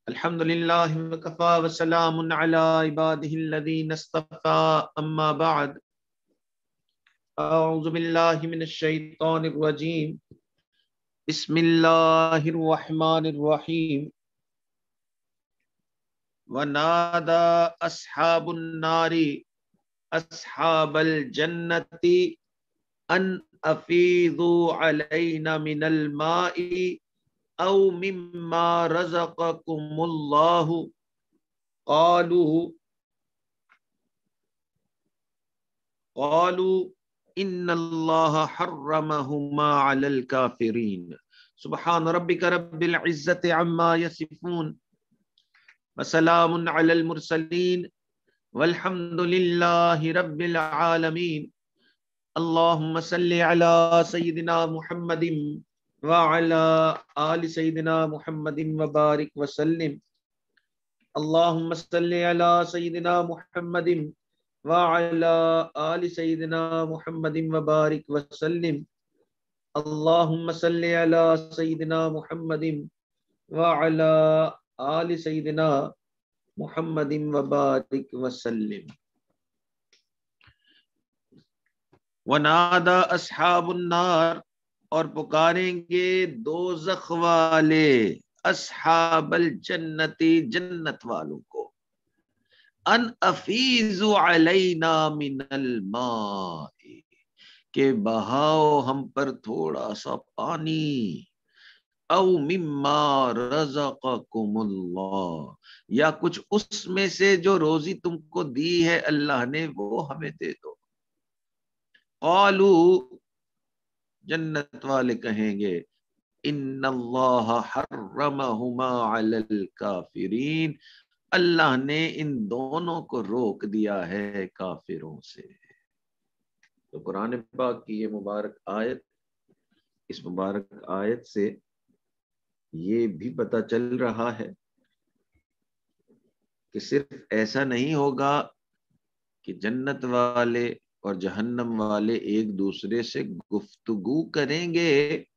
الحمد للہ وکفا وسلام علی عبادہ الذین اصطفى اما بعد اعوذ باللہ من الشیطان الرجیم بسم اللہ الرحمن الرحیم ونادى اصحاب النار اصحاب الجنة ان افیضوا علینا من الماء او مما رزقکم اللہ قالوا ان اللہ حرمہما علی الکافرین سبحان ربک رب العزت عما یصفون وسلام علی المرسلین والحمد للہ رب العالمین اللہم صلی علی سیدنا محمد وعلى آل سیدنا محمد وبارک وسلم اللہم صلی علی سیدنا محمد وعلى آل سیدنا محمد وبارک وسلم اللہم صلی علی سیدنا محمد وعلى آل سیدنا محمد وبارک وسلم ونادى اصحاب النار اور پکاریں گے دوزخ والے اصحاب الجنتی جنت والوں کو ان افیضوا علینا من الماء کہ بہاؤ ہم پر تھوڑا سا پانی او مما رزقکم اللہ یا کچھ اس میں سے جو روزی تم کو دی ہے اللہ نے وہ ہمیں دے دو قالو جنت والے کہیں گے ان اللہ حرمہما علی الکافرین اللہ نے ان دونوں کو روک دیا ہے کافروں سے۔ تو قرآن پاک کی یہ مبارک آیت، اس مبارک آیت سے یہ بھی پتہ چل رہا ہے کہ صرف ایسا نہیں ہوگا کہ جنت والے اور جہنم والے ایک دوسرے سے گفتگو کریں گے،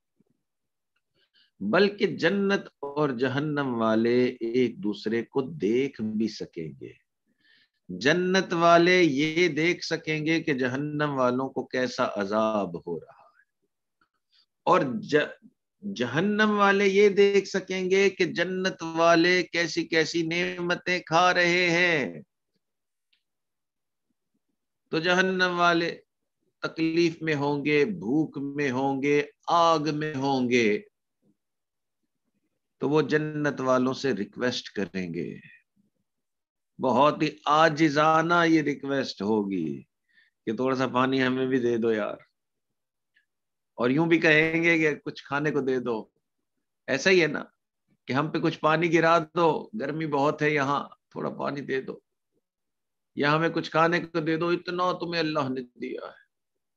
بلکہ جنت اور جہنم والے ایک دوسرے کو دیکھ بھی سکیں گے۔ جنت والے یہ دیکھ سکیں گے کہ جہنم والوں کو کیسا عذاب ہو رہا ہے، اور جہنم والے یہ دیکھ سکیں گے کہ جنت والے کیسی کیسی نعمتیں کھا رہے ہیں۔ تو جہنم والے تکلیف میں ہوں گے، بھوک میں ہوں گے، آگ میں ہوں گے، تو وہ جنت والوں سے ریکویسٹ کریں گے، بہت ہی عاجزانہ یہ ریکویسٹ ہوگی کہ تھوڑا سا پانی ہمیں بھی دے دو یار، اور یوں بھی کہیں گے کہ کچھ کھانے کو دے دو۔ ایسا ہی ہے نا کہ ہم پہ کچھ پانی گرا دو، گرمی بہت ہے یہاں، تھوڑا پانی دے دو، یا ہمیں کچھ کھانے کو دے دو، اتنا تمہیں اللہ نے دیا ہے۔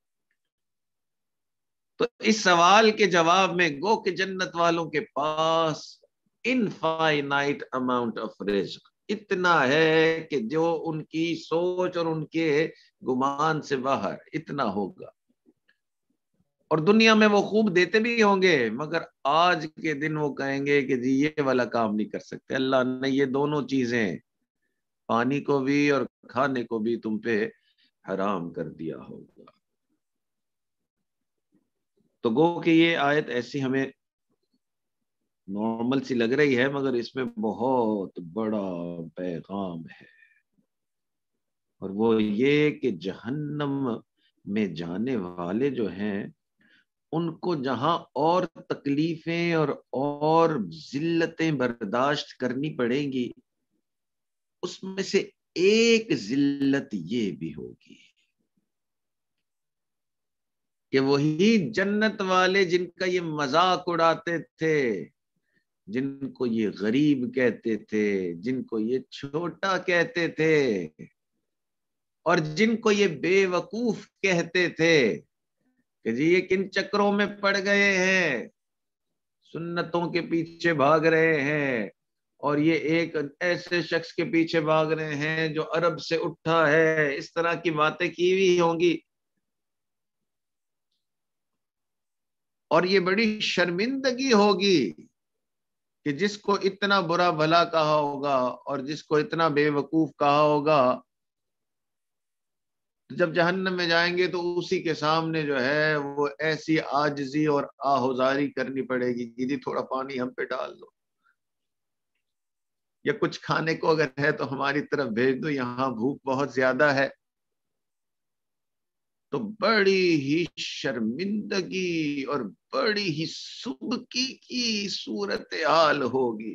تو اس سوال کے جواب میں گو کہ جنت والوں کے پاس انفائنائٹ اماؤنٹ آف رزق اتنا ہے کہ جو ان کی سوچ اور ان کے گمان سے باہر اتنا ہوگا، اور دنیا میں وہ خوب دیتے بھی ہوں گے، مگر آج کے دن وہ کہیں گے کہ جی یہ والا کام نہیں کر سکتے، اللہ نے یہ دونوں چیزیں پانی کو بھی اور کھانے کو بھی تم پہ حرام کر دیا ہوگا۔ تو گو کہ یہ آیت ایسی ہمیں نارمل سی لگ رہی ہے، مگر اس میں بہت بڑا پیغام ہے، اور وہ یہ کہ جہنم میں جانے والے جو ہیں ان کو جہاں اور تکلیفیں اور ذلتیں برداشت کرنی پڑیں گی، اس میں سے ایک ذلت یہ بھی ہوگی کہ وہی جنت والے جن کا یہ مذاق اڑاتے تھے، جن کو یہ غریب کہتے تھے، جن کو یہ چھوٹا کہتے تھے، اور جن کو یہ بے وقوف کہتے تھے کہ جی یہ کن چکروں میں پڑ گئے ہیں، سنتوں کے پیچھے بھاگ رہے ہیں، اور یہ ایک ایسے شخص کے پیچھے بھاگ رہے ہیں جو عرب سے اٹھا ہے، اس طرح کی باتیں کی ہوئی ہوں گی، اور یہ بڑی شرمندگی ہوگی کہ جس کو اتنا برا بھلا کہا ہوگا اور جس کو اتنا بے وقوف کہا ہوگا، جب جہنم میں جائیں گے تو اسی کے سامنے جو ہے وہ ایسی عاجزی اور آہوزاری کرنی پڑے گی کہ جی تھوڑا پانی ہم پہ ڈال دو، یا کچھ کھانے کو اگر ہے تو ہماری طرف بھیج دو، یہاں بھوک بہت زیادہ ہے۔ تو بڑی ہی شرمندگی اور بڑی ہی سبکی کی صورتحال ہوگی۔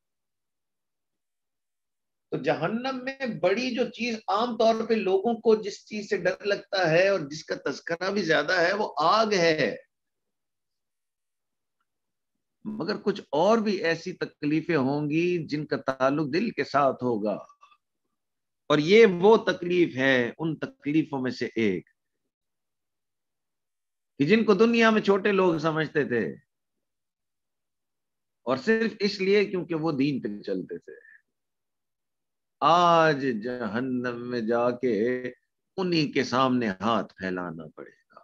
تو جہنم میں بڑی جو چیز عام طور پہ لوگوں کو جس چیز سے ڈر لگتا ہے اور جس کا تذکرہ بھی زیادہ ہے وہ آگ ہے، مگر کچھ اور بھی ایسی تکلیفیں ہوں گی جن کا تعلق دل کے ساتھ ہوگا، اور یہ وہ تکلیف ہے ان تکلیفوں میں سے ایک کہ جن کو دنیا میں چھوٹے لوگ سمجھتے تھے، اور صرف اس لیے کیونکہ وہ دین پہ چلتے تھے، آج جہنم میں جا کے انہی کے سامنے ہاتھ پھیلانا پڑے گا۔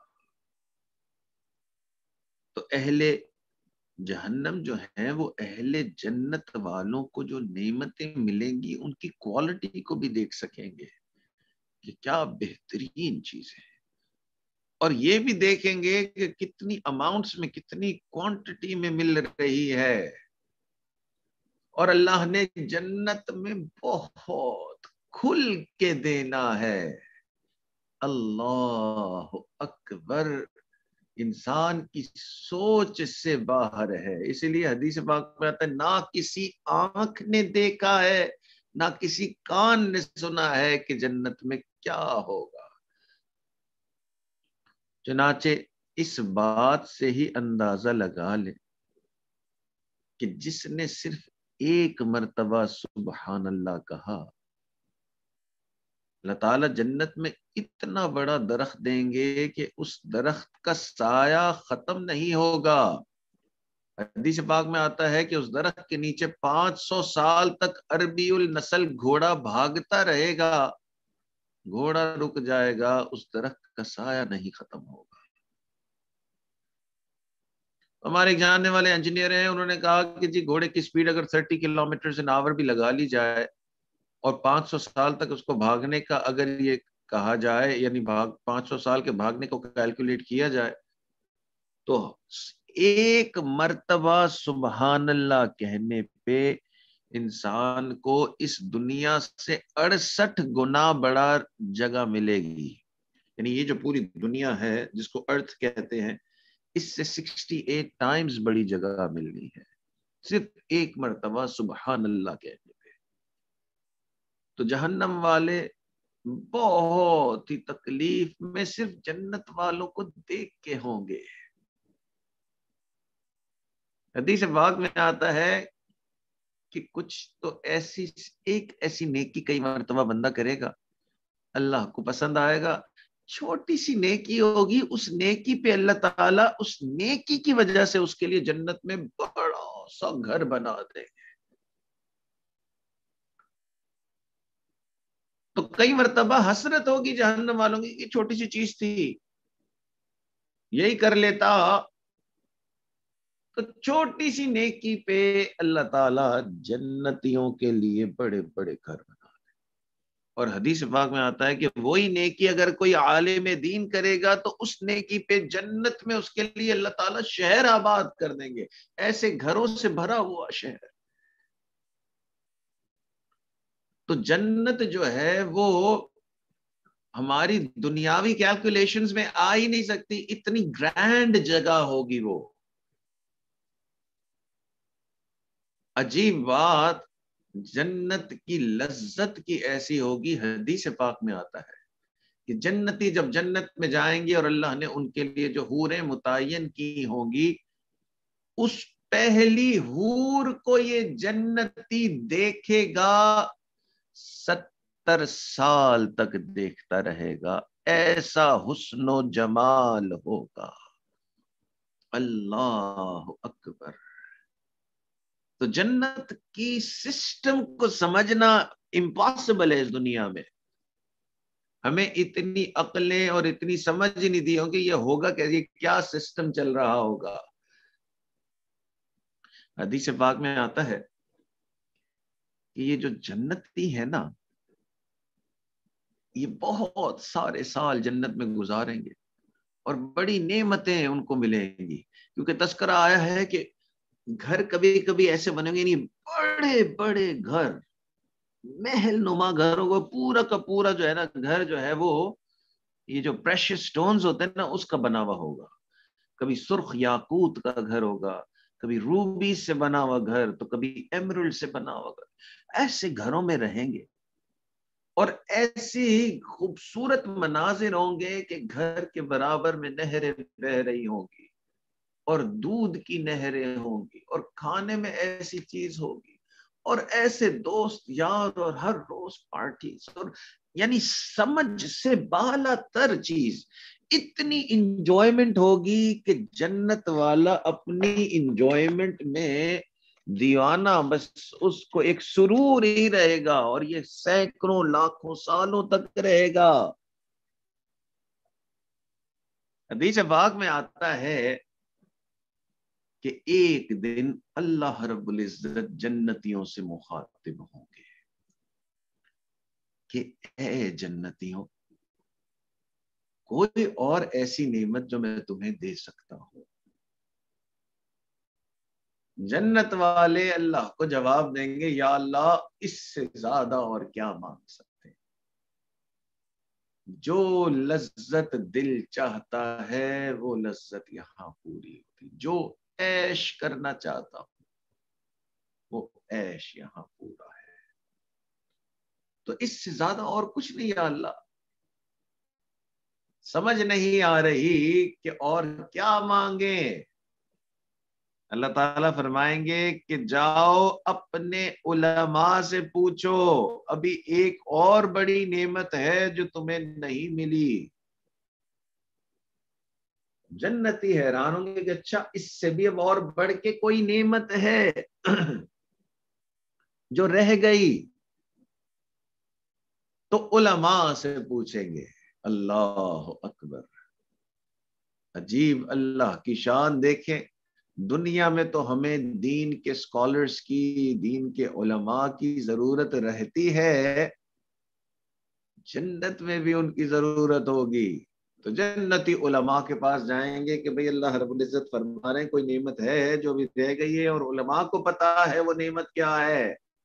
تو اہل جہنم جو ہیں وہ اہل جنت والوں کو جو نعمتیں ملیں گی ان کی کوالٹی کو بھی دیکھ سکیں گے کہ کیا بہترین چیز ہے، اور یہ بھی دیکھیں گے کہ کتنی اماؤنٹس میں، کتنی کوانٹٹی میں مل رہی ہے، اور اللہ نے جنت میں بہت کھل کے دینا ہے۔ اللہ اکبر، انسان کی سوچ سے باہر ہے۔ اسی لیے حدیث پاک میں آتا ہے نہ کسی آنکھ نے دیکھا ہے نہ کسی کان نے سنا ہے کہ جنت میں کیا ہوگا۔ چنانچہ اس بات سے ہی اندازہ لگا لیں کہ جس نے صرف ایک مرتبہ سبحان اللہ کہا، اللہ تعالیٰ جنت میں اتنا بڑا درخت دیں گے کہ اس درخت کا سایہ ختم نہیں ہوگا۔ حدیث پاک میں آتا ہے کہ اس درخت کے نیچے 500 سال تک عربی النسل گھوڑا بھاگتا رہے گا، گھوڑا رک جائے گا، اس درخت کا سایہ نہیں ختم ہوگا۔ ہمارے ایک جاننے والے انجینئر ہیں، انہوں نے کہا کہ جی گھوڑے کی سپیڈ اگر 30 کلومیٹر بھی لگا لی جائے اور 500 سال تک اس کو بھاگنے کا اگر یہ کہا جائے، یعنی 500 سال کے بھاگنے کو کیلکولیٹ کیا جائے، تو ایک مرتبہ سبحان اللہ کہنے پہ انسان کو اس دنیا سے 68 گنا بڑا جگہ ملے گی۔ یعنی یہ جو پوری دنیا ہے جس کو ارتھ کہتے ہیں، اس سے 68 ٹائمز بڑی جگہ ملنی ہے صرف ایک مرتبہ سبحان اللہ کہنے پہ۔ تو جہنم والے بہت ہی تکلیف میں صرف جنت والوں کو دیکھ کے ہوں گے۔ حدیث پاک میں آتا ہے کہ کچھ تو ایسی نیکی کئی مرتبہ بندہ کرے گا، اللہ کو پسند آئے گا، چھوٹی سی نیکی ہوگی، اس نیکی پہ اللہ تعالیٰ اس نیکی کی وجہ سے اس کے لیے جنت میں بڑا سا گھر بنا دے گے۔ تو کئی مرتبہ حسرت ہوگی جہنم والوں کی کہ چھوٹی سی چیز تھی، یہی کر لیتا، تو چھوٹی سی نیکی پہ اللہ تعالیٰ جنتیوں کے لیے بڑے بڑے گھر بنا دے۔ اور حدیث پاک میں آتا ہے کہ وہی نیکی اگر کوئی عالم دین کرے گا تو اس نیکی پہ جنت میں اس کے لیے اللہ تعالیٰ شہر آباد کر دیں گے، ایسے گھروں سے بھرا ہوا شہر۔ تو جنت جو ہے وہ ہماری دنیاوی کیلکولیشنز میں آ ہی نہیں سکتی، اتنی گرینڈ جگہ ہوگی وہ۔ عجیب بات، جنت کی لذت کی ایسی ہوگی، حدیث پاک میں آتا ہے کہ جنتی جب جنت میں جائیں گے اور اللہ نے ان کے لیے جو حوریں متعین کی ہوں گی، اس پہلی حور کو یہ جنتی دیکھے گا 70 سال تک دیکھتا رہے گا، ایسا حسن و جمال ہوگا۔ اللہ اکبر۔ تو جنت کی سسٹم کو سمجھنا امپاسبل ہے اس دنیا میں، ہمیں اتنی عقلیں اور اتنی سمجھ نہیں دی ہوں کہ یہ ہوگا کہ یہ کیا سسٹم چل رہا ہوگا۔ حدیث پاک میں آتا ہے کہ یہ جو جنتی ہے نا، یہ بہت سارے سال جنت میں گزاریں گے اور بڑی نعمتیں ان کو ملیں گی، کیونکہ تذکرہ آیا ہے کہ گھر کبھی کبھی ایسے بنیں گے، نہیں بڑے بڑے گھر، محل نما گھروں کو، پورا کا پورا جو ہے نا گھر جو ہے وہ یہ جو پریشس سٹونز ہوتے ہیں نا اس کا بنا ہوا ہوگا، کبھی سرخ یاقوت کا گھر ہوگا، کبھی روبی سے بنا ہوا گھر، تو کبھی ایمرلڈ سے بنا ہوا گھر، ایسے گھروں میں رہیں گے اور ایسی خوبصورت مناظر ہوں گے کہ گھر کے برابر میں نہریں بہ رہی ہوں گی اور دودھ کی نہریں ہوں گی اور کھانے میں ایسی چیز ہوگی اور ایسے دوست یار اور ہر روز پارٹیز، اور یعنی سمجھ سے بالا تر چیز، اتنی انجوائمنٹ ہوگی کہ جنت والا اپنی انجوائمنٹ میں دیوانہ، بس اس کو ایک سرور ہی رہے گا اور یہ سینکڑوں لاکھوں سالوں تک رہے گا۔ حدیث پاک میں آتا ہے کہ ایک دن اللہ رب العزت جنتیوں سے مخاطب ہوں گے کہ اے جنتیوں، کوئی اور ایسی نعمت جو میں تمہیں دے سکتا ہوں؟ جنت والے اللہ کو جواب دیں گے یا اللہ اس سے زیادہ اور کیا مانگ سکتے ہیں، جو لذت دل چاہتا ہے وہ لذت یہاں پوری ہوتی، جو عیش کرنا چاہتا ہوں وہ عیش یہاں پورا ہے، تو اس سے زیادہ اور کچھ نہیں یا اللہ۔ سمجھ نہیں آ رہی کہ اور کیا مانگیں۔ اللہ تعالیٰ فرمائیں گے کہ جاؤ اپنے علماء سے پوچھو، ابھی ایک اور بڑی نعمت ہے جو تمہیں نہیں ملی۔ جنتی حیران ہوں گے کہ اچھا اس سے بھی اب اور بڑھ کے کوئی نعمت ہے جو رہ گئی؟ تو علماء سے پوچھیں گے۔ اللہ اکبر، عجیب اللہ کی شان دیکھیں، دنیا میں تو ہمیں دین کے اسکالرز کی، دین کے علماء کی ضرورت رہتی ہے، جنت میں بھی ان کی ضرورت ہوگی۔ تو جنتی علماء کے پاس جائیں گے کہ بھئی اللہ رب العزت فرما رہے ہیں کوئی نعمت ہے جو بھی رہ گئی ہے، اور علماء کو پتا ہے وہ نعمت کیا ہے۔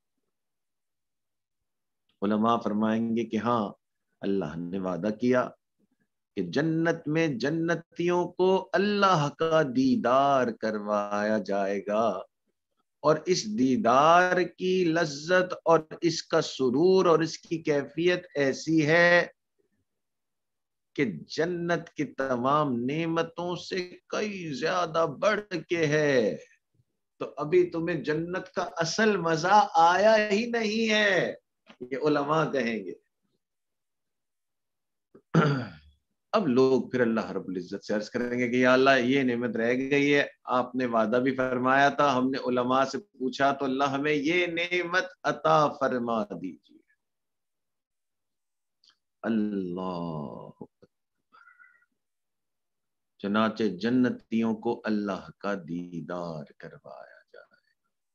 علماء فرمائیں گے کہ ہاں، اللہ نے وعدہ کیا کہ جنت میں جنتیوں کو اللہ کا دیدار کروایا جائے گا، اور اس دیدار کی لذت اور اس کا سرور اور اس کی کیفیت ایسی ہے کہ جنت کی تمام نعمتوں سے کئی زیادہ بڑھ کے ہے۔ تو ابھی تمہیں جنت کا اصل مزہ آیا ہی نہیں ہے، یہ علماء کہیں گے۔ اب لوگ پھر اللہ رب العزت سے عرض کریں گے کہ یا اللہ یہ نعمت رہ گئی ہے، آپ نے وعدہ بھی فرمایا تھا، ہم نے علماء سے پوچھا تو اللہ ہمیں یہ نعمت عطا فرما دیجیے۔ اللہ، چنانچہ جنتیوں کو اللہ کا دیدار کروایا جائے،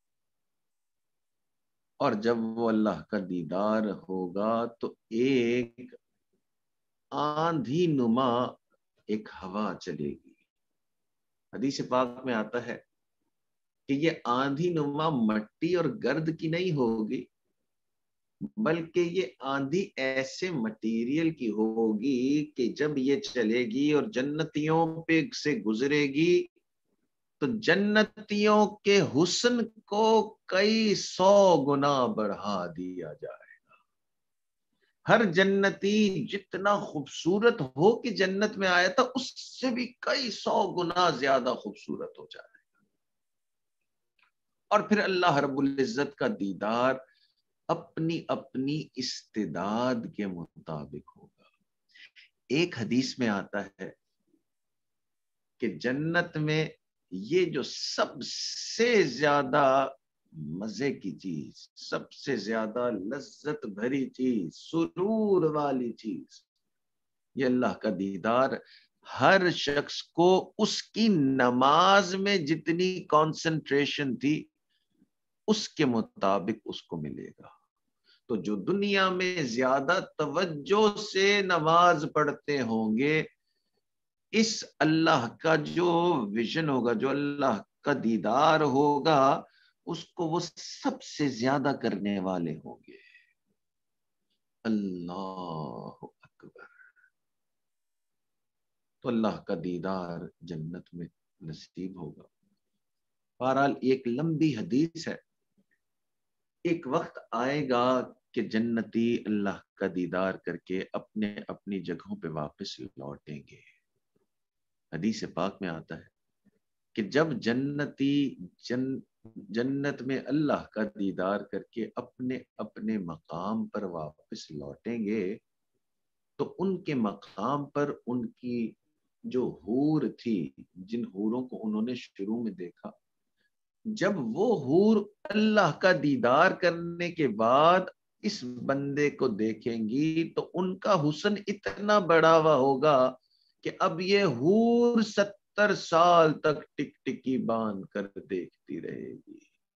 اور جب وہ اللہ کا دیدار ہوگا تو ایک آندھی نما ایک ہوا چلے گی۔ حدیث پاک میں آتا ہے کہ یہ آندھی نما مٹی اور گرد کی نہیں ہوگی، بلکہ یہ آندھی ایسے مٹیریل کی ہوگی کہ جب یہ چلے گی اور جنتیوں پہ سے گزرے گی تو جنتیوں کے حسن کو کئی 100 گنا بڑھا دیا جائے۔ ہر جنتی جتنا خوبصورت ہو کہ جنت میں آیا تھا اس سے بھی کئی 100 گنا زیادہ خوبصورت ہو جائے، اور پھر اللہ رب العزت کا دیدار اپنی اپنی استعداد کے مطابق ہوگا۔ ایک حدیث میں آتا ہے کہ جنت میں یہ جو سب سے زیادہ مزے کی چیز، سب سے زیادہ لذت بھری چیز، سرور والی چیز، یہ اللہ کا دیدار ہر شخص کو اس کی نماز میں جتنی کانسنٹریشن تھی اس کے مطابق اس کو ملے گا. تو جو دنیا میں زیادہ توجہ سے نماز پڑھتے ہوں گے، اس اللہ کا جو ویژن ہوگا، جو اللہ کا دیدار ہوگا، اس کو وہ سب سے زیادہ کرنے والے ہوں گے. اللہ اکبر. تو اللہ کا دیدار جنت میں نصیب ہوگا. بہرحال ایک لمبی حدیث ہے. ایک وقت آئے گا کہ جنتی اللہ کا دیدار کر کے اپنے اپنی جگہوں پہ واپس لوٹیں گے. حدیث پاک میں آتا ہے کہ جب جنتی جنت میں اللہ کا دیدار کر کے اپنے اپنے مقام پر واپس لوٹیں گے تو ان کے مقام پر ان کی جو حور تھی، جن حوروں کو انہوں نے شروع میں دیکھا، جب وہ حور اللہ کا دیدار کرنے کے بعد اس بندے کو دیکھیں گی تو ان کا حسن اتنا بڑا ہوا ہوگا کہ اب یہ حور 70 سال تک ٹک ٹکی باندھ کر دیکھتی رہے گی.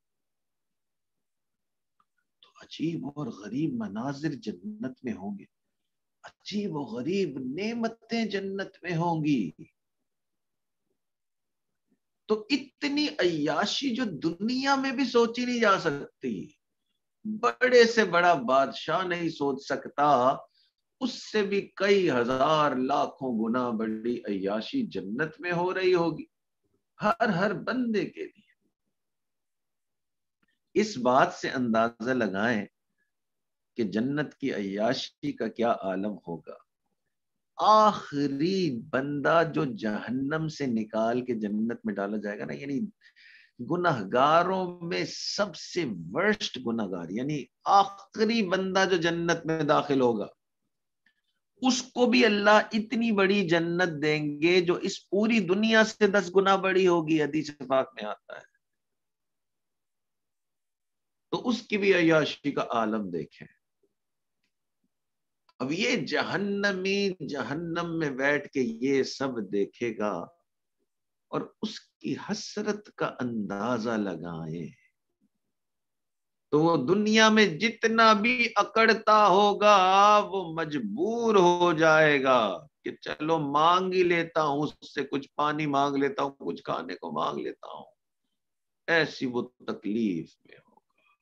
تو عجیب اور غریب مناظر جنت میں ہوں گے، عجیب و غریب نعمتیں جنت میں ہوں گی. تو اتنی عیاشی جو دنیا میں بھی سوچی نہیں جا سکتی، بڑے سے بڑا بادشاہ نہیں سوچ سکتا، اس سے بھی کئی ہزار لاکھوں گنا بڑی عیاشی جنت میں ہو رہی ہوگی ہر بندے کے لیے. اس بات سے اندازہ لگائیں کہ جنت کی عیاشی کا کیا عالم ہوگا. آخری بندہ جو جہنم سے نکال کے جنت میں ڈالا جائے گا نا، یعنی گناہگاروں میں سب سے ورسٹ گناہگار، یعنی آخری بندہ جو جنت میں داخل ہوگا، اس کو بھی اللہ اتنی بڑی جنت دیں گے جو اس پوری دنیا سے 10 گنا بڑی ہوگی. حدیث پاک میں آتا ہے. تو اس کی بھی عیاشی کا عالم دیکھیں. اب یہ جہنمی جہنم میں بیٹھ کے یہ سب دیکھے گا اور اس کی حسرت کا اندازہ لگائیں تو وہ دنیا میں جتنا بھی اکڑتا ہوگا وہ مجبور ہو جائے گا کہ چلو مانگ ہی لیتا ہوں، اس سے کچھ پانی مانگ لیتا ہوں، کچھ کھانے کو مانگ لیتا ہوں. ایسی وہ تکلیف میں ہوگا.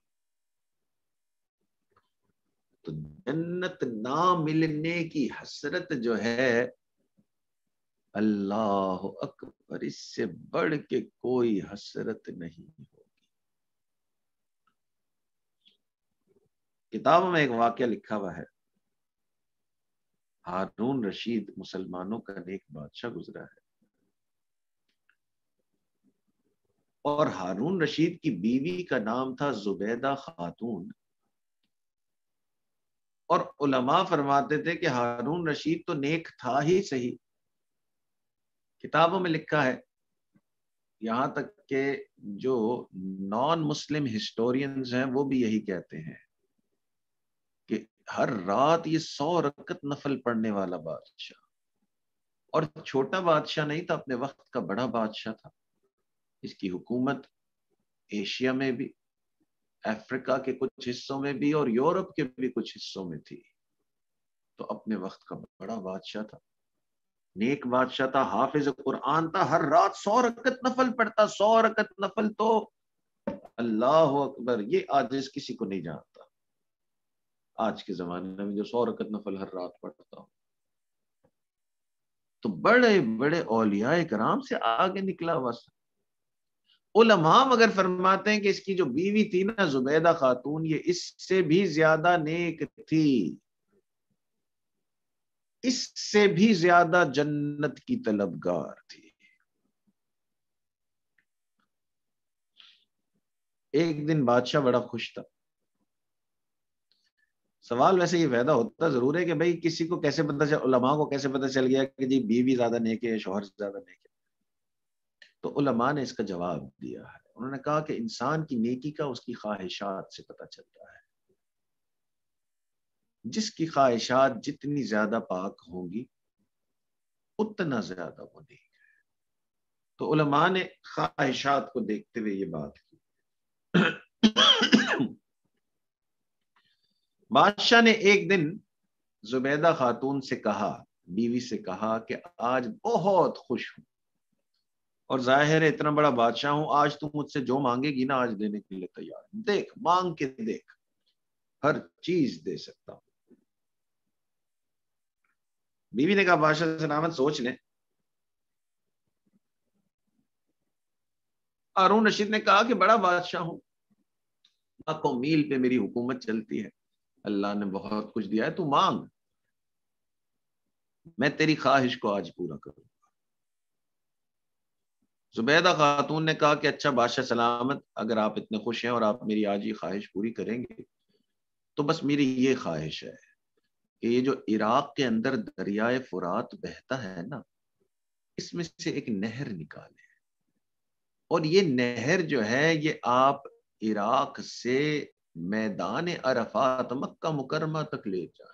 تو جنت نہ ملنے کی حسرت جو ہے، اللہ اکبر، اس سے بڑھ کے کوئی حسرت نہیں ہوگی. کتابوں میں ایک واقعہ لکھا ہوا ہے. ہارون رشید مسلمانوں کا نیک بادشاہ گزرا ہے، اور ہارون رشید کی بیوی کا نام تھا زبیدہ خاتون. اور علماء فرماتے تھے کہ ہارون رشید تو نیک تھا ہی صحیح. کتابوں میں لکھا ہے، یہاں تک کہ جو نان مسلم ہسٹورینز ہیں وہ بھی یہی کہتے ہیں کہ ہر رات یہ 100 رکعت نفل پڑھنے والا بادشاہ، اور چھوٹا بادشاہ نہیں تھا، اپنے وقت کا بڑا بادشاہ تھا. اس کی حکومت ایشیا میں بھی، افریقہ کے کچھ حصوں میں بھی، اور یورپ کے بھی کچھ حصوں میں تھی. تو اپنے وقت کا بڑا بادشاہ تھا، نیک بادشاہ تھا، حافظ قرآن تھا، ہر رات 100 رکعت نفل پڑھتا. 100 رکعت نفل تو اللہ اکبر، یہ آج کسی کو نہیں جانتا. آج کے زمانے میں جو 100 رکعت نفل ہر رات پڑھتا ہوں، تو بڑے بڑے اولیاء کرام سے آگے نکلا ہوا. علماء مگر فرماتے ہیں کہ اس کی جو بیوی تھی نا زبیدہ خاتون، یہ اس سے بھی زیادہ نیک تھی، اس سے بھی زیادہ جنت کی طلبگار تھی. ایک دن بادشاہ بڑا خوش تھا. سوال ویسے یہ پیدا ہوتا ضرور ہے کہ بھئی کسی کو کیسے پتہ چل، علماء کو کیسے پتہ چل گیا کہ جی بیوی زیادہ نیک ہے، شوہر زیادہ نیک ہے. تو علماء نے اس کا جواب دیا ہے. انہوں نے کہا کہ انسان کی نیکی کا اس کی خواہشات سے پتہ چلتا ہے. جس کی خواہشات جتنی زیادہ پاک ہوں گی اتنا زیادہ وہ نیک ہے. تو علماء نے خواہشات کو دیکھتے ہوئے یہ بات کی. بادشاہ نے ایک دن زبیدہ خاتون سے کہا، بیوی سے کہا کہ آج بہت خوش ہوں، اور ظاہر ہے اتنا بڑا بادشاہ ہوں، آج تم مجھ سے جو مانگے گی نا آج دینے کے لیے تیار ہوں. دیکھ مانگ کے دیکھ، ہر چیز دے سکتا ہوں. بیوی نے کہا بادشاہ سلامت سوچ لیں. ہارون رشید نے کہا کہ بڑا بادشاہ ہوں، لاکھوں میل پہ میری حکومت چلتی ہے، اللہ نے بہت کچھ دیا ہے، تو مانگ، میں تیری خواہش کو آج پورا کروں. زبیدہ خاتون نے کہا کہ اچھا بادشاہ سلامت، اگر آپ اتنے خوش ہیں اور آپ میری آج یہ خواہش پوری کریں گے تو بس میری یہ خواہش ہے کہ یہ جو عراق کے اندر دریائے فرات بہتا ہے نا، اس میں سے ایک نہر نکالے، اور یہ نہر جو ہے یہ آپ عراق سے میدان عرفات مکہ مکرمہ تک لے جائیں.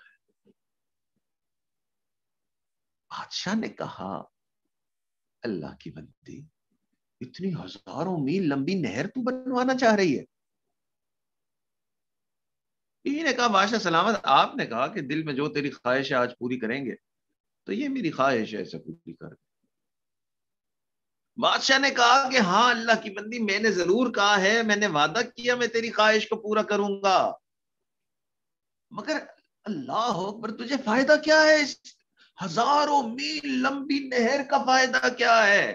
بادشاہ نے کہا اللہ کی بندی، اتنی ہزاروں میل لمبی نہر تو بنوانا چاہ رہی ہے؟ بیوی نے کہا بادشاہ سلامت، آپ نے کہا کہ دل میں جو تیری خواہش ہے آج پوری کریں گے، تو یہ میری خواہش ہے، اسے پوری کر. بادشاہ نے کہا کہ ہاں اللہ کی بندی، میں نے ضرور کہا ہے، میں نے وعدہ کیا میں تیری خواہش کو پورا کروں گا، مگر اللہ اکبر، تجھے فائدہ کیا ہے اس ہزاروں میل لمبی نہر کا؟ فائدہ کیا ہے؟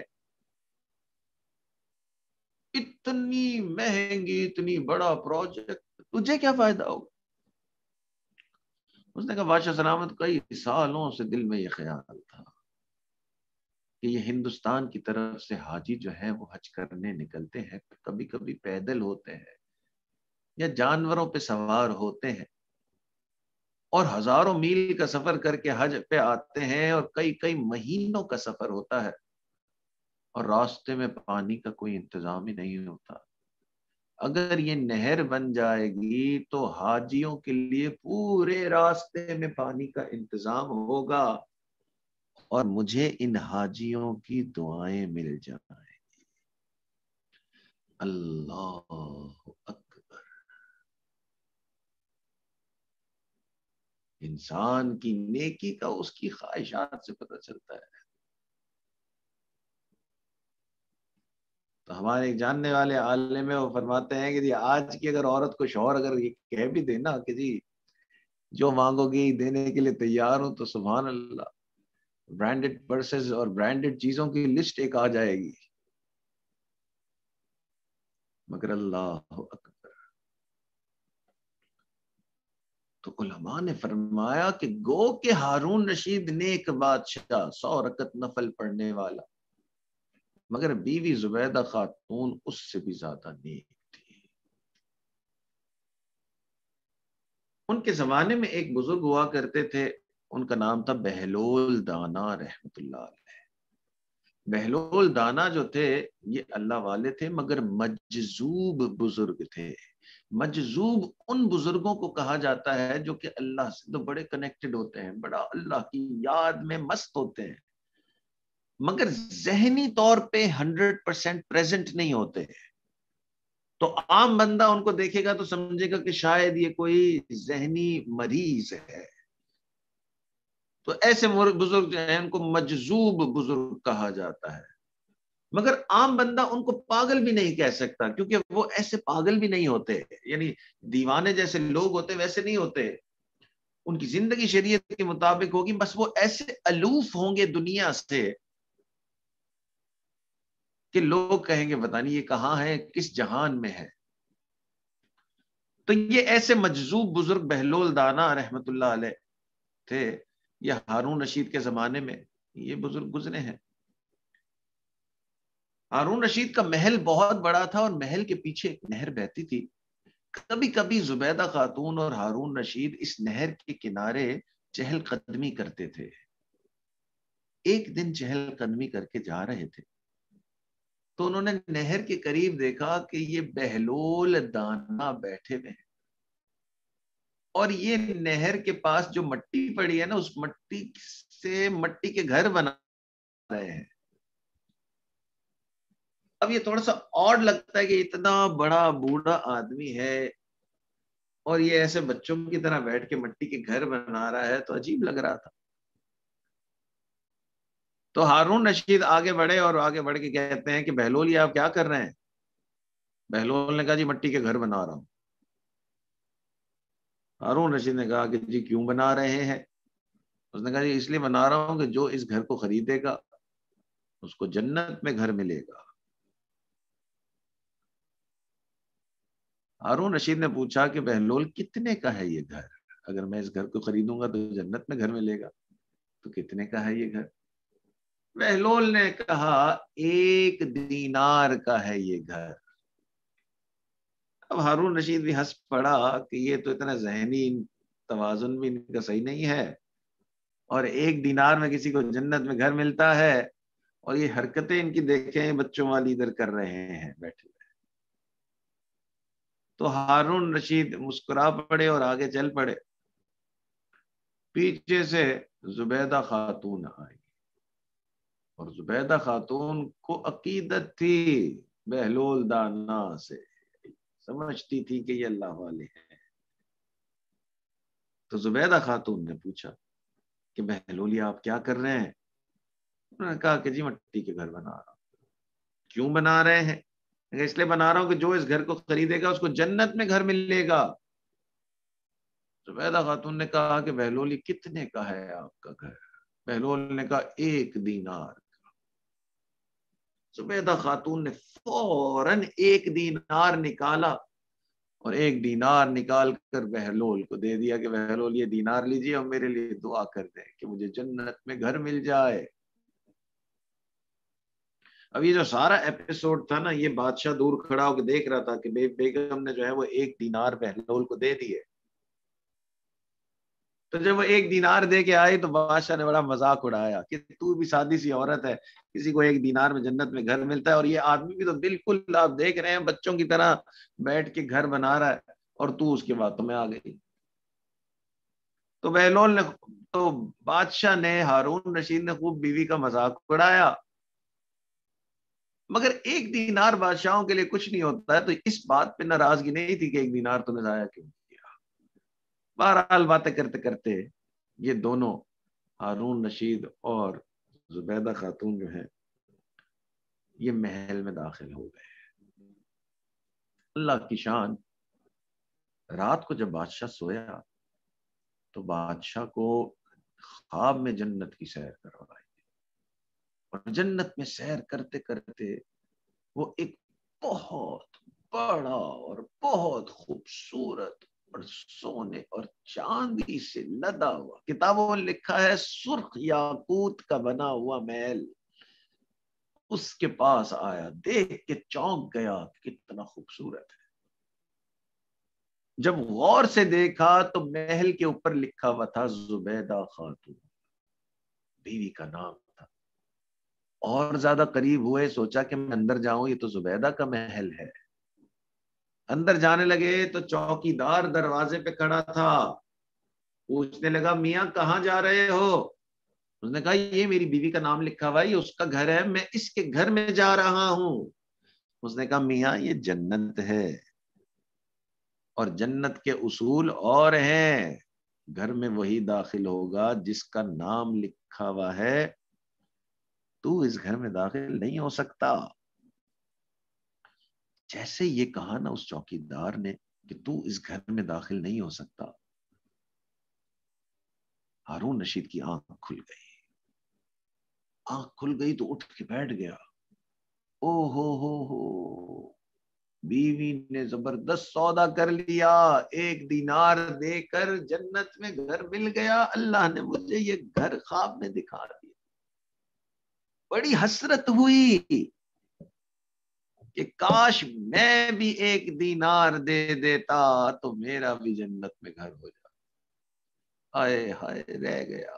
اتنی مہنگی، اتنی بڑا پروجیکٹ، تجھے کیا فائدہ ہوگا؟ اس نے کہا بادشاہ سلامت، کئی سالوں سے دل میں یہ خیال تھا کہ یہ ہندوستان کی طرف سے حاجی جو ہے وہ حج کرنے نکلتے ہیں، کبھی کبھی پیدل ہوتے ہیں یا جانوروں پہ سوار ہوتے ہیں، اور ہزاروں میل کا سفر کر کے حج پہ آتے ہیں، اور کئی کئی مہینوں کا سفر ہوتا ہے، اور راستے میں پانی کا کوئی انتظام ہی نہیں ہوتا. اگر یہ نہر بن جائے گی تو حاجیوں کے لیے پورے راستے میں پانی کا انتظام ہوگا، اور مجھے ان حاجیوں کی دعائیں مل جائیں. اللہ اکبر. انسان کی نیکی کا اس کی خواہشات سے پتہ چلتا ہے. تو ہمارے ایک جاننے والے عالم ہیں، وہ فرماتے ہیں کہ جی آج کی اگر عورت کو شوہر اگر یہ کہہ بھی دے نا کہ جی جو مانگو گی دینے کے لیے تیار ہوں، تو سبحان اللہ، برانڈڈ پرسز اور برانڈڈ چیزوں کی لسٹ ایک آ جائے گی. مگر اللہ اکبر. تو علماء نے فرمایا کہ گو کہ ہارون رشید نیک بادشاہ، 100 رکعت نفل پڑھنے والا، مگر بیوی زبیدہ خاتون اس سے بھی زیادہ نیک تھی. ان کے زمانے میں ایک بزرگ ہوا کرتے تھے، ان کا نام تھا بہلول دانا رحمت اللہ علیہ. بہلول دانا جو تھے یہ اللہ والے تھے، مگر مجذوب بزرگ تھے. مجذوب ان بزرگوں کو کہا جاتا ہے جو کہ اللہ سے تو بڑے کنیکٹڈ ہوتے ہیں، بڑا اللہ کی یاد میں مست ہوتے ہیں، مگر ذہنی طور پہ 100% پریزنٹ نہیں ہوتے. تو عام بندہ ان کو دیکھے گا تو سمجھے گا کہ شاید یہ کوئی ذہنی مریض ہے. تو ایسے بزرگ جو ہیں ان کو مجذوب بزرگ کہا جاتا ہے، مگر عام بندہ ان کو پاگل بھی نہیں کہہ سکتا، کیونکہ وہ ایسے پاگل بھی نہیں ہوتے، یعنی دیوانے جیسے لوگ ہوتے ویسے نہیں ہوتے. ان کی زندگی شریعت کے مطابق ہوگی، بس وہ ایسے الوف ہوں گے دنیا سے کہ لوگ کہیں گے پتہ نہیں یہ کہاں ہے، کس جہان میں ہے. تو یہ ایسے مجذوب بزرگ بہلول دانا رحمت اللہ علیہ تھے. یہ ہارون رشید کے زمانے میں یہ بزرگ گزرے ہیں. ہارون رشید کا محل بہت بڑا تھا، اور محل کے پیچھے ایک نہر بہتی تھی. کبھی کبھی زبیدہ خاتون اور ہارون رشید اس نہر کے کنارے چہل قدمی کرتے تھے. ایک دن چہل قدمی کر کے جا رہے تھے تو انہوں نے نہر کے قریب دیکھا کہ یہ بہلول دانا بیٹھے ہوئے ہیں، اور یہ نہر کے پاس جو مٹی پڑی ہے نا، اس مٹی سے مٹی کے گھر بنا رہے ہیں. اب یہ تھوڑا سا اور لگتا ہے کہ اتنا بڑا بوڑھا آدمی ہے اور یہ ایسے بچوں کی طرح بیٹھ کے مٹی کے گھر بنا رہا ہے، تو عجیب لگ رہا تھا. تو ہارون رشید آگے بڑھے اور آگے بڑھ کے کہتے ہیں کہ بہلول یہ آپ کیا کر رہے ہیں؟ بہلول نے کہا جی مٹی کے گھر بنا رہا ہوں. ہارون رشید نے کہا کہ جی کیوں بنا رہے ہیں؟ اس نے کہا جی اس لیے بنا رہا ہوں کہ جو اس گھر کو خریدے گا اس کو جنت میں گھر ملے گا. ہارون رشید نے پوچھا کہ بہلول کتنے کا ہے یہ گھر؟ اگر میں اس گھر کو خریدوں گا تو جنت میں گھر ملے گا، تو کتنے کا ہے یہ گھر؟ بہلول نے کہا 1 دینار کا ہے یہ گھر. اب ہارون رشید بھی ہنس پڑا کہ یہ تو اتنا ذہنی توازن بھی ان کا صحیح نہیں ہے، اور 1 دینار میں کسی کو جنت میں گھر ملتا ہے، اور یہ حرکتیں ان کی دیکھیں بچوں والی ادھر کر رہے ہیں بیٹھے. تو ہارون رشید مسکرا پڑے اور آگے چل پڑے. پیچھے سے زبیدہ خاتون آئی، اور زبیدہ خاتون کو عقیدت تھی بہلول دانا سے، سمجھتی تھی کہ یہ اللہ والے ہیں. تو زبیدہ خاتون نے پوچھا کہ بہلول آپ کیا کر رہے ہیں؟ انہوں نے کہا کہ جی مٹی کے گھر بنا رہا ہوں. کیوں بنا رہے ہیں؟ اس لیے بنا رہا ہوں کہ جو اس گھر کو خریدے گا اس کو جنت میں گھر ملے گا. زبیدہ خاتون نے کہا کہ بہلول کتنے کا ہے آپ کا گھر؟ بہلول نے کہا 1 دینار. زبیدہ خاتون نے فوراً 1 دینار نکالا اور 1 دینار نکال کر بہلول کو دے دیا کہ بہلول یہ دینار لیجیے اور میرے لیے دعا کر دیں کہ مجھے جنت میں گھر مل جائے. اب یہ جو سارا ایپیسوڈ تھا نا، یہ بادشاہ دور کھڑا ہو کے دیکھ رہا تھا کہ بیگم نے جو ہے وہ 1 دینار بہلول کو دے دیے. تو جب وہ 1 دینار دے کے آئی تو بادشاہ نے بڑا مذاق اڑایا کہ تو بھی سادی سی عورت ہے، کسی کو 1 دینار میں جنت میں گھر ملتا ہے، اور یہ آدمی بھی تو بالکل آپ دیکھ رہے ہیں بچوں کی طرح بیٹھ کے گھر بنا رہا ہے، اور تو اس کے باتوں میں آ گئی. تو بہلول نے تو بادشاہ نے ہارون رشید نے خوب بیوی کا مذاق اڑایا، مگر 1 دینار بادشاہوں کے لیے کچھ نہیں ہوتا ہے. تو اس بات پہ ناراضگی نہیں تھی کہ 1 دینار تو نے ضائع کیوں کیا. بہرحال باتیں کرتے کرتے یہ دونوں ہارون رشید اور زبیدہ خاتون جو ہے یہ محل میں داخل ہو گئے. اللہ کی شان، رات کو جب بادشاہ سویا تو بادشاہ کو خواب میں جنت کی سیر کروائی، اور جنت میں سیر کرتے کرتے وہ ایک بہت بڑا اور بہت خوبصورت اور سونے اور چاندی سے لدا ہوا، کتابوں میں لکھا ہے سرخ یاقوت کا بنا ہوا محل اس کے پاس آیا. دیکھ کے چونک گیا کتنا خوبصورت ہے. جب غور سے دیکھا تو محل کے اوپر لکھا ہوا تھا زبیدہ خاتون، بیوی کا نام تھا. اور زیادہ قریب ہوئے، سوچا کہ میں اندر جاؤں، یہ تو زبیدہ کا محل ہے. اندر جانے لگے تو چوکی دار دروازے پہ کھڑا تھا. پوچھنے لگا میاں کہاں جا رہے ہو؟ اس نے کہا یہ میری بیوی کا نام لکھا ہوا ہے، یہ اس کا گھر ہے، میں اس کے گھر میں جا رہا ہوں. اس نے کہا میاں یہ جنت ہے، اور جنت کے اصول اور ہیں. گھر میں وہی داخل ہوگا جس کا نام لکھا ہوا ہے، تو اس گھر میں داخل نہیں ہو سکتا. جیسے یہ کہا نا اس چوکی دار نے کہ تو اس گھر میں داخل نہیں ہو سکتا، ہارون رشید کی آنکھ کھل گئی. آنکھ کھل گئی تو اٹھ کے بیٹھ گیا. او ہو بیوی نے زبردست سودا کر لیا، 1 دینار دے کر جنت میں گھر مل گیا. اللہ نے مجھے یہ گھر خواب میں دکھا دیا. بڑی حسرت ہوئی کہ کاش میں بھی 1 دینار دے دیتا تو میرا بھی جنت میں گھر ہو جاتا. ہائے ہائے رہ گیا.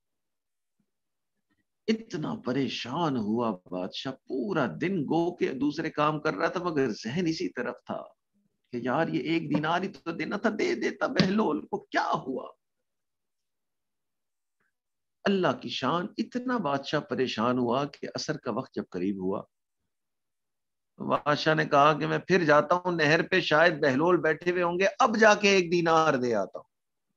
اتنا پریشان ہوا بادشاہ، پورا دن گو کے دوسرے کام کر رہا تھا مگر ذہن اسی طرف تھا کہ یار یہ 1 دینار ہی تو دینا تھا، دے دیتا بہلول کو، کیا ہوا. اللہ کی شان، اتنا بادشاہ پریشان ہوا کہ عصر کا وقت جب قریب ہوا، بادشاہ نے کہا کہ میں پھر جاتا ہوں نہر پہ، شاید بہلول بیٹھے ہوئے ہوں گے، اب جا کے 1 دینار دے آتا ہوں۔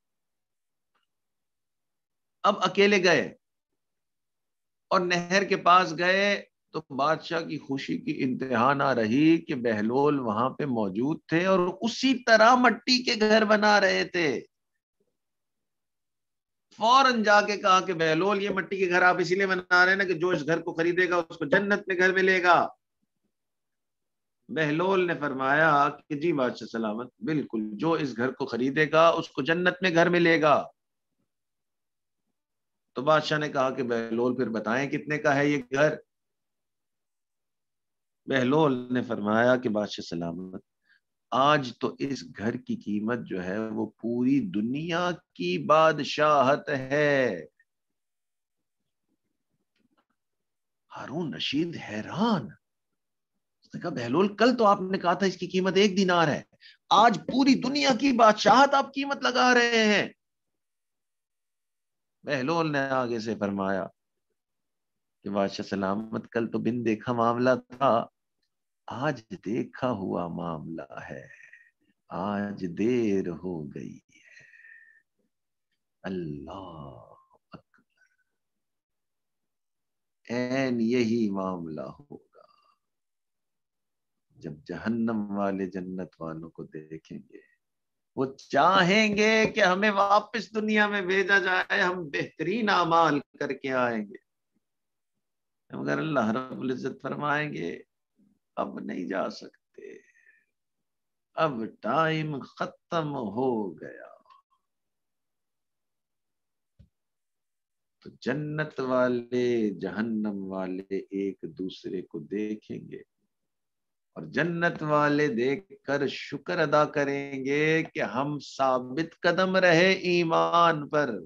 اب اکیلے گئے اور نہر کے پاس گئے تو بادشاہ کی خوشی کی انتہا نہ رہی کہ بہلول وہاں پہ موجود تھے اور اسی طرح مٹی کے گھر بنا رہے تھے۔ فوراً جا کے کہا کہ بہلول یہ مٹی کے گھر آپ اسی لیے بنا رہے ہیں نا کہ جو اس گھر کو خریدے گا اس کو جنت میں گھر ملے گا؟ بہلول نے فرمایا کہ جی بادشاہ سلامت، بالکل، جو اس گھر کو خریدے گا اس کو جنت میں گھر ملے گا۔ تو بادشاہ نے کہا کہ بہلول پھر بتائیں کتنے کا ہے یہ گھر؟ بہلول نے فرمایا کہ بادشاہ سلامت، آج تو اس گھر کی قیمت جو ہے وہ پوری دنیا کی بادشاہت ہے۔ ہارون رشید حیران، اس نے کہا بہلول کل تو آپ نے کہا تھا اس کی قیمت 1 دینار ہے، آج پوری دنیا کی بادشاہت آپ قیمت لگا رہے ہیں؟ بہلول نے آگے سے فرمایا کہ بادشاہ سلامت کل تو بن دیکھا معاملہ تھا، آج دیکھا ہوا معاملہ ہے، آج دیر ہو گئی ہے۔ اللہ اکبر، این یہی معاملہ ہوگا جب جہنم والے جنت والوں کو دیکھیں گے، وہ چاہیں گے کہ ہمیں واپس دنیا میں بھیجا جائے، ہم بہترین اعمال کر کے آئیں گے، مگر اللہ رب العزت فرمائیں گے اب نہیں جا سکتے، اب ٹائم ختم ہو گیا۔ تو جنت والے جہنم والے ایک دوسرے کو دیکھیں گے اور جنت والے دیکھ کر شکر ادا کریں گے کہ ہم ثابت قدم رہے ایمان پر،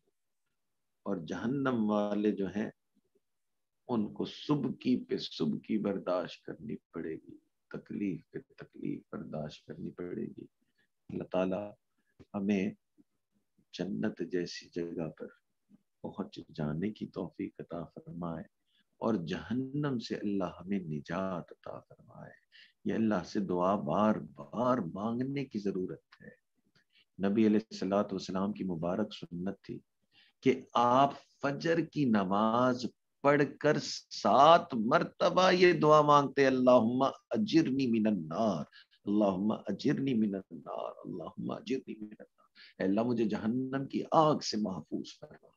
اور جہنم والے جو ہیں ان کو سبکی پہ سبکی برداشت کرنی پڑے گی، تکلیف پہ تکلیف برداشت کرنی پڑے گی۔ اللہ تعالی ہمیں جنت جیسی جگہ پر پہنچ جانے کی توفیق عطا فرمائے اور جہنم سے اللہ ہمیں نجات عطا فرمائے۔ یہ اللہ سے دعا بار بار مانگنے کی ضرورت ہے۔ نبی علیہ الصلوۃ والسلام کی مبارک سنت تھی کہ آپ فجر کی نماز پڑھ کر 7 مرتبہ یہ دعا مانگتے، اللہم اجرنی من النار، اللہم اجرنی من النار، اللہم اجرنی من النار، اے اللہ مجھے جہنم کی آگ سے محفوظ فرما۔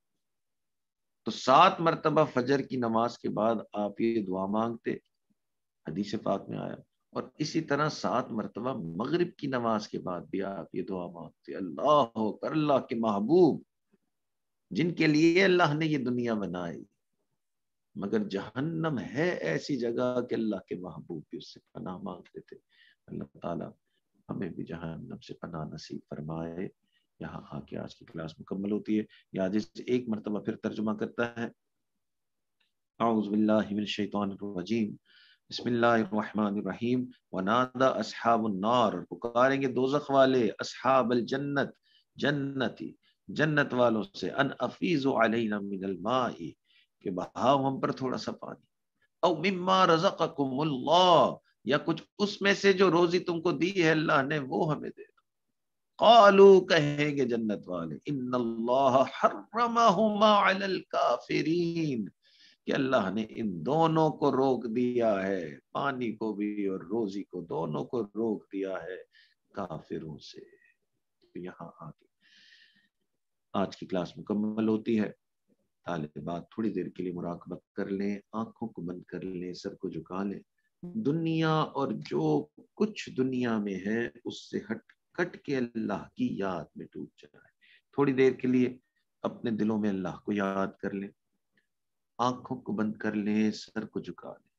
تو 7 مرتبہ فجر کی نماز کے بعد آپ یہ دعا مانگتے، حدیث پاک میں آیا، اور اسی طرح 7 مرتبہ مغرب کی نماز کے بعد بھی آپ یہ دعا مانگتے، اللہ اکبر، اللہ کے محبوب جن کے لیے اللہ نے یہ دنیا بنائی، مگر جہنم ہے ایسی جگہ کہ اللہ کے محبوب بھی اس سے پناہ مانگتے تھے۔ اللہ تعالی ہمیں بھی جہنم سے پناہ نصیب فرمائے۔ یہاں آ کے آج کی کلاس مکمل ہوتی ہے۔ یہ حدیث ایک مرتبہ پھر ترجمہ کرتا ہے، اعوذ باللہ من الشیطان الرجیم، بسم اللہ الرحمن الرحیم، ونادى اصحاب النار، پکاریں گے دوزخ والے، اصحاب الجنت، جنتی، جنت والوں سے، ان افیضوا علینا من الماء، کہ بہاؤ ہم پر تھوڑا سا پانی، او مما رزقکم اللہ، یا کچھ اس میں سے جو روزی تم کو دی ہے اللہ نے وہ ہمیں دے۔ قالو، کہیں گے جنت والے، ان اللہ حرمہما علی الکافرین، کہ اللہ نے ان دونوں کو روک دیا ہے، پانی کو بھی اور روزی کو، دونوں کو روک دیا ہے کافروں سے۔ یہاں آگے آج کی کلاس مکمل ہوتی ہے۔ طالبات تھوڑی دیر کے لیے مراقبہ کر لیں، آنکھوں کو بند کر لیں، سر کو جھکا لیں، دنیا اور جو کچھ دنیا میں ہے اس سے کٹ کے اللہ کی یاد میں ڈوب جائے۔ تھوڑی دیر کے لیے اپنے دلوں میں اللہ کو یاد کر لیں، آنکھوں کو بند کر لیں، سر کو جھکا لیں۔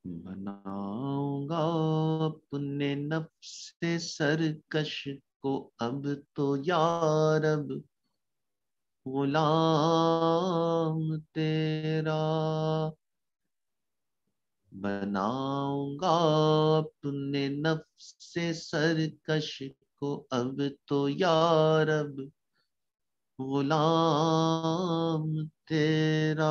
بناؤں گا اپنے نفس سرکش کو اب تو یا رب غلام تیرا، بناؤں گا اپنے نفس سرکش کو اب تو یا رب غلام تیرا،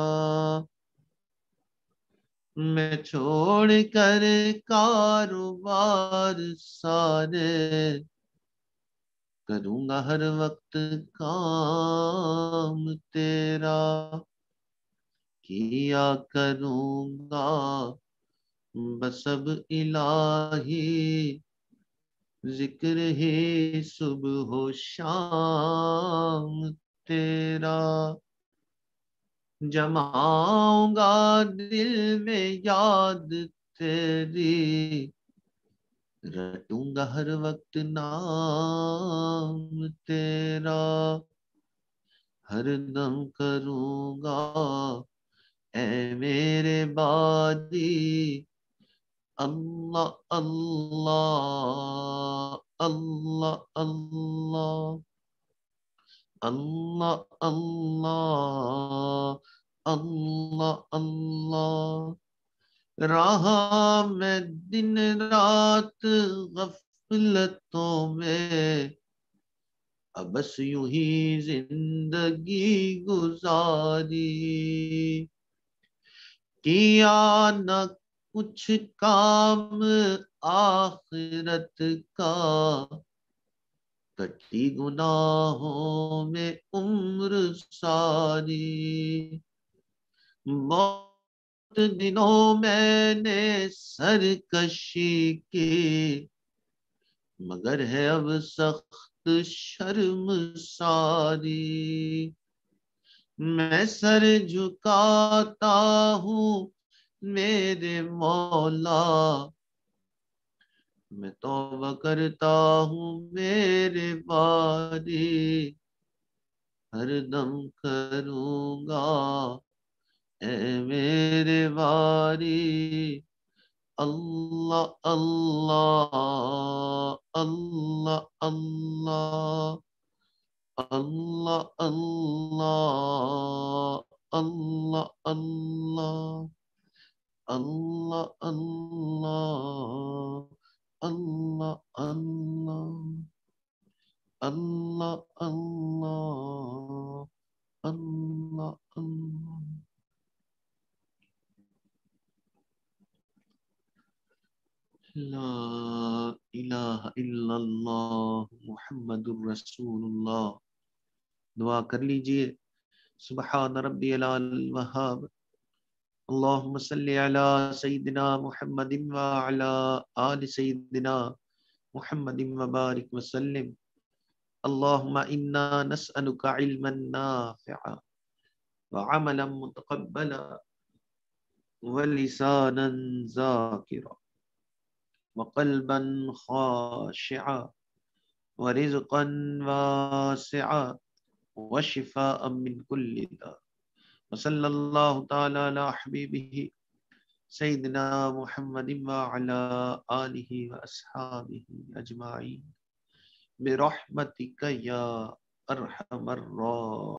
میں چھوڑ کر کاروبار سارے کروں گا ہر وقت کام تیرا، کیا کروں گا بس اب الہی ذکر ہی صبح و شام تیرا، جماؤں گا دل میں یاد تیری، رٹوں گا ہر وقت نام تیرا، ہر دم کروں گا اے میرے باری اللہ اللہ اللہ اللہ اللہ اللہ اللہ اللہ، رہا میں دن رات غفلتوں میں، اب بس یوں ہی زندگی گزاری، کیا نہ کچھ کام آخرت کا، کٹی گناہوں میں عمر ساری، بہت دنوں میں نے سرکشی کی، مگر ہے اب سخت شرم ساری، میں سر جھکاتا ہوں میرے مولا، میں توبہ کرتا ہوں میرے باری، ہر دم کروں گا اے میرے باری اللہ اللہ اللہ اللہ اللہ اللہ اللہ اللہ اللہ اللہ اللہ اللہ اللہ اللہ اللہ لا الہ الا اللہ محمد الرسول اللہ۔ دعا کر لیجئے، سبحان ربی العلی الوہاب، اللہم صلی علی سیدنا محمد وعلی آل سیدنا محمد وبارک وسلم، اللہم انا نسألک علما نافعا وعملا متقبلا ولسانا ذاکرا وقلبا خاشعا ورزقا واسعا وشفاء من كل داء، وصلی اللہ تعالی علی حبیبہ سیدنا محمد وعلی آلہ واصحابہ اجمعین برحمتک یا ارحم الراحمین۔